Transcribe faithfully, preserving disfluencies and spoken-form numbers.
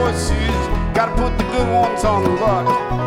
choices. Gotta put the good ones on the luck.